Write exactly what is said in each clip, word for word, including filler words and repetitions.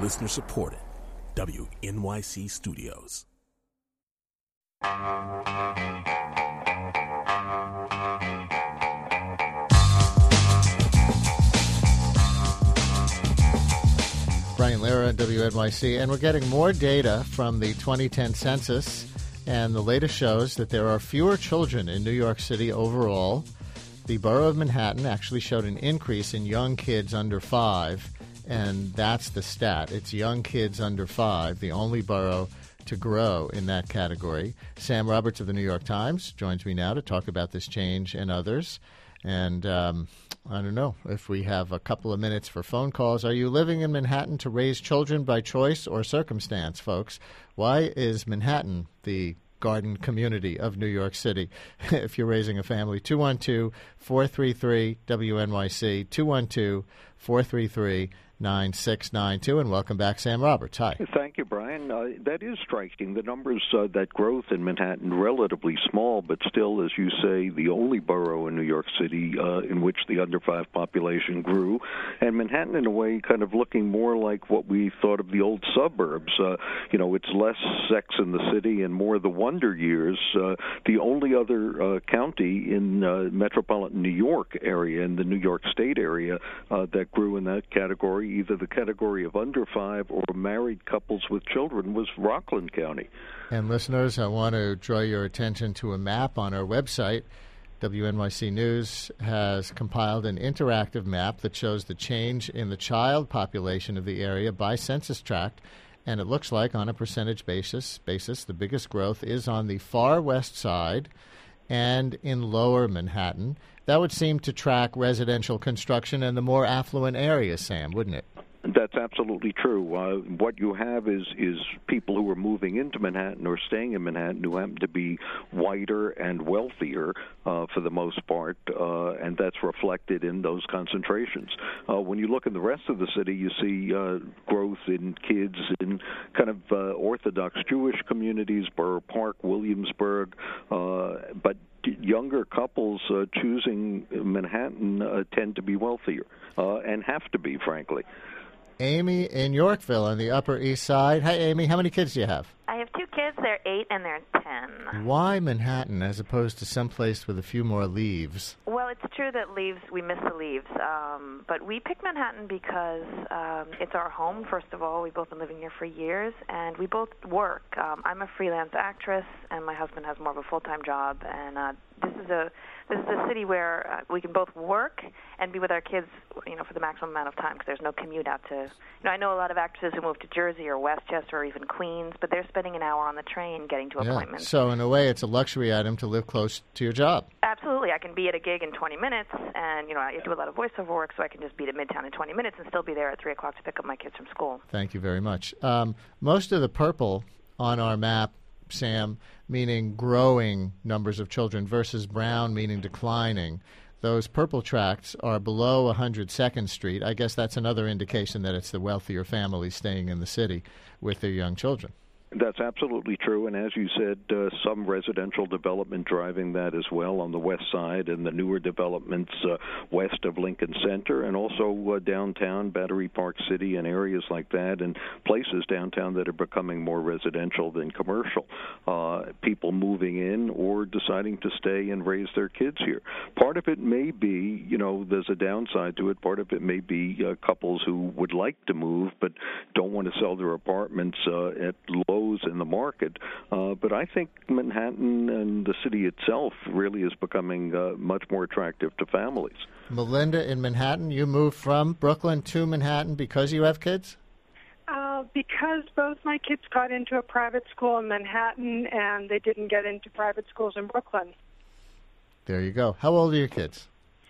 Listener supported. W N Y C Studios. Brian Lehrer, W N Y C, and we're getting more data from the twenty ten census, and the latest shows that there are fewer children in New York City overall. The borough of Manhattan actually showed an increase in young kids under five, and that's the stat. It's young kids under five, the only borough to grow in that category. Sam Roberts of the New York Times joins me now to talk about this change and others. And um, I don't know if we have a couple of minutes for phone calls. Are you living in Manhattan to raise children by choice or circumstance, folks? Why is Manhattan the garden community of New York City if you're raising a family? two one two, four three three, W N Y C, two one two, four three three, nine six nine two, and welcome back, Sam Roberts. Hi. Thank you, Brian. Uh, that is striking. The numbers, uh, that growth in Manhattan, relatively small, but still, as you say, the only borough in New York City uh, in which the under five population grew. And Manhattan, in a way, kind of looking more like what we thought of the old suburbs. Uh, you know, it's less Sex in the City and more the Wonder Years. Uh, the only other uh, county in uh, metropolitan New York area, in the New York State area, uh, that grew in that category, either the category of under five or married couples with children, was Rockland County. And listeners, I want to draw your attention to a map on our website. W N Y C News has compiled an interactive map that shows the change in the child population of the area by census tract. And it looks like, on a percentage basis, basis, the biggest growth is on the far west side and in lower Manhattan. That would seem to track residential construction in the more affluent areas, Sam, wouldn't it? That's absolutely true. Uh, what you have is is people who are moving into Manhattan or staying in Manhattan who happen to be whiter and wealthier uh, for the most part, uh, and that's reflected in those concentrations. Uh, when you look in the rest of the city, you see uh, growth in kids in kind of uh, Orthodox Jewish communities, Borough Park, Williamsburg, uh, but younger couples uh, choosing Manhattan uh, tend to be wealthier uh, and have to be, frankly. Amy in Yorkville on the Upper East Side. Hi, Amy. How many kids do you have? I have two kids. They're eight and they're ten. Why Manhattan as opposed to someplace with a few more leaves? Well, it's true that leaves, we miss the leaves. Um, but we picked Manhattan because um, it's our home, first of all. We've both been living here for years, and we both work. Um, I'm a freelance actress, and my husband has more of a full-time job. And uh, this is a this is a city where uh, we can both work and be with our kids, you know, for the maximum amount of time because there's no commute out to. You know, I know a lot of actresses who move to Jersey or Westchester or even Queens, but they're spending an hour on the train getting to yeah. appointments. So in a way, it's a luxury item to live close to your job. Absolutely. I can be at a gig in twenty minutes, and, you know, I do a lot of voiceover work, so I can just be at Midtown in twenty minutes and still be there at three o'clock to pick up my kids from school. Thank you very much. Um, most of the purple on our map, Sam, meaning growing numbers of children, versus brown, meaning declining. Those purple tracts are below one hundred second Street. I guess that's another indication that it's the wealthier families staying in the city with their young children. That's absolutely true, and as you said, uh, some residential development driving that as well on the west side and the newer developments uh, west of Lincoln Center, and also uh, downtown, Battery Park City, and areas like that, and places downtown that are becoming more residential than commercial. Uh, people moving in or deciding to stay and raise their kids here. Part of it may be, you know, there's a downside to it. Part of it may be uh, couples who would like to move but don't want to sell their apartments uh, at low in the market, uh, but I think Manhattan and the city itself really is becoming uh, much more attractive to families. Melinda in Manhattan, you moved from Brooklyn to Manhattan because you have kids? Uh, because both my kids got into a private school in Manhattan and they didn't get into private schools in Brooklyn. There you go. How old are your kids?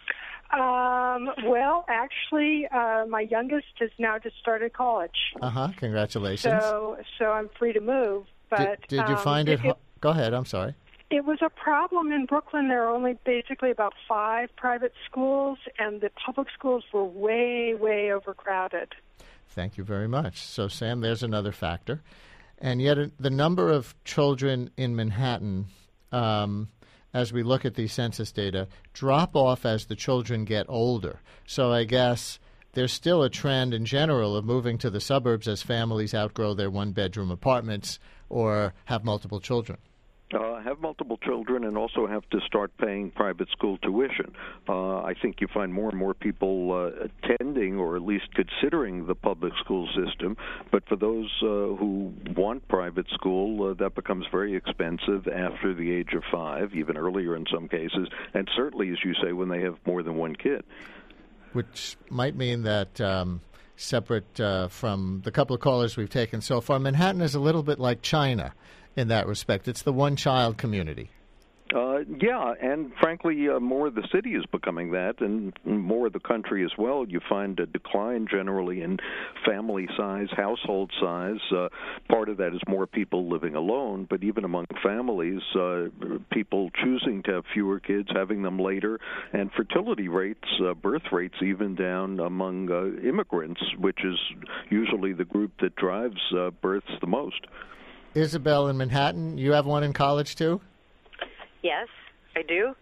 Um, well, actually, uh, my youngest has now just started college. Uh-huh. Congratulations. So so I'm free to move. But Did, did you um, find it, it, it... Go ahead. I'm sorry. It was a problem in Brooklyn. There are only basically about five private schools, and the public schools were way, way overcrowded. Thank you very much. So, Sam, there's another factor. And yet the number of children in Manhattan um, as we look at the census data, drop off as the children get older. So I guess there's still a trend in general of moving to the suburbs as families outgrow their one-bedroom apartments or have multiple children. Uh, have multiple children and also have to start paying private school tuition. Uh, I think you find more and more people uh, attending or at least considering the public school system. But for those uh, who want private school, uh, that becomes very expensive after the age of five, even earlier in some cases, and certainly, as you say, when they have more than one kid. Which might mean that um, separate uh, from the couple of callers we've taken so far, Manhattan is a little bit like China in that respect. It's the one-child community. Uh, yeah, and frankly, uh, more of the city is becoming that, and more of the country as well. You find a decline generally in family size, household size. Uh, part of that is more people living alone, but even among families, uh, people choosing to have fewer kids, having them later, and fertility rates, uh, birth rates even down among uh, immigrants, which is usually the group that drives uh, births the most. Isabel in Manhattan, you have one in college too? Yes, I do.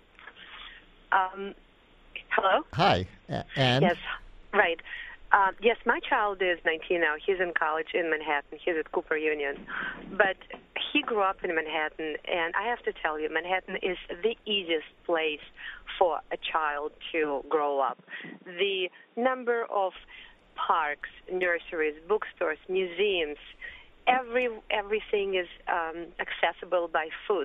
Um, hello? Hi. And? Yes, right. Uh, yes, my child is nineteen now. He's in college in Manhattan. He's at Cooper Union. But he grew up in Manhattan, and I have to tell you, Manhattan is the easiest place for a child to grow up. The number of parks, nurseries, bookstores, museums, Every everything is um, accessible by foot.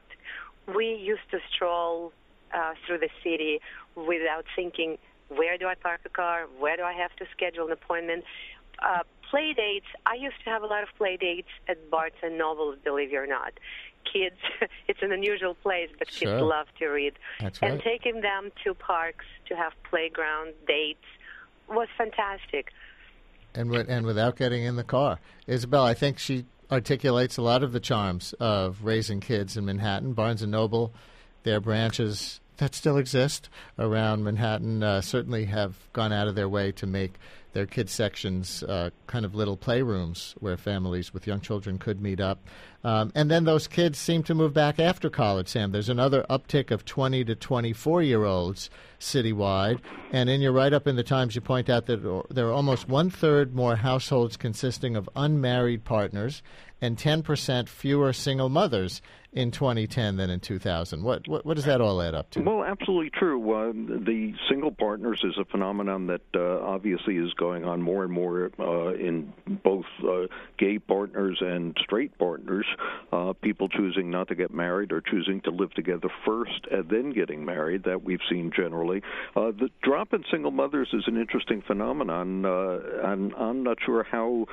We used to stroll uh, through the city without thinking, where do I park a car? Where do I have to schedule an appointment? Uh, play dates. I used to have a lot of play dates at Barnes and Noble, believe it or not. Kids, it's an unusual place, but sure. Kids love to read. That's and right. taking them to parks to have playground dates was fantastic. And with, and without getting in the car. Isabel, I think she articulates a lot of the charms of raising kids in Manhattan. Barnes and Noble, their branches that still exist around Manhattan, uh, certainly have gone out of their way to make their kids' sections uh, kind of little playrooms where families with young children could meet up. Um, and then those kids seem to move back after college, Sam. There's another uptick of twenty to twenty-four-year-olds citywide. And in your write-up in the Times, you point out that there are almost one-third more households consisting of unmarried partners and ten percent fewer single mothers in twenty ten than in two thousand. What, what, what does that all add up to? Well, absolutely true. Uh, the single partners is a phenomenon that uh, obviously is going on more and more uh, in both uh, gay partners and straight partners, uh, people choosing not to get married or choosing to live together first and then getting married, that we've seen generally. Uh, the drop in single mothers is an interesting phenomenon, uh, and I'm not sure how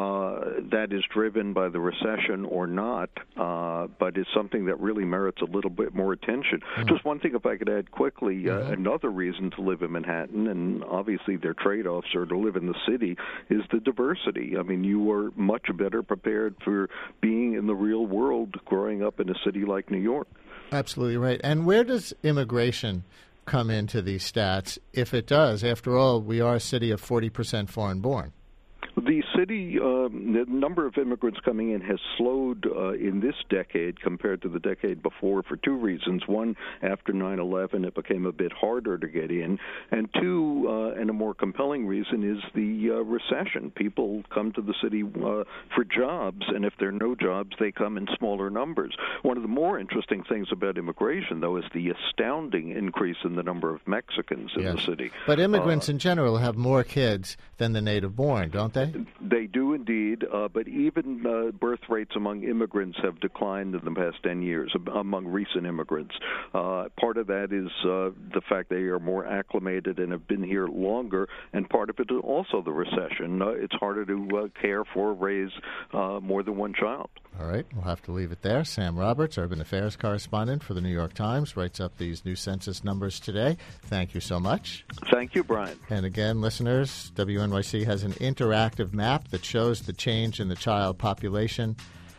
uh, that is driven by the recession or not, uh, but it's something that really merits a little bit more attention. Mm-hmm. Just one thing, if I could add quickly, uh, mm-hmm. another reason to live in Manhattan, and obviously their trade-offs are to live in the city, is the diversity. I mean, you are much better prepared for being in the real world growing up in a city like New York. Absolutely right. And where does immigration come into these stats, if it does? After all, we are a city of forty percent foreign-born. The city, um, the number of immigrants coming in has slowed uh, in this decade compared to the decade before for two reasons. One, after nine eleven, it became a bit harder to get in. And two, uh, and a more compelling reason, is the uh, recession. People come to the city uh, for jobs, and if there are no jobs, they come in smaller numbers. One of the more interesting things about immigration, though, is the astounding increase in the number of Mexicans in yes. the city. But immigrants uh, in general have more kids than the native-born, don't they? They do indeed, uh, but even uh, birth rates among immigrants have declined in the past ten years, among recent immigrants. Uh, part of that is uh, the fact they are more acclimated and have been here longer, and part of it is also the recession. Uh, it's harder to uh, care for, raise uh, more than one child. All right, we'll have to leave it there. Sam Roberts, Urban Affairs correspondent for the New York Times, writes up these new census numbers today. Thank you so much. Thank you, Brian. And again, listeners, W N Y C has an interactive map that shows the change in the child population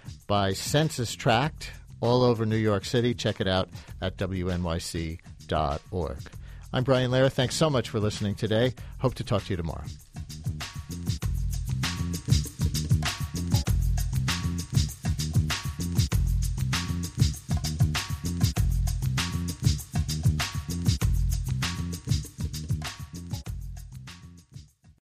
by census tract all over New York City. Check it out at W N Y C dot org. I'm Brian Lehrer. Thanks so much for listening today. Hope to talk to you tomorrow.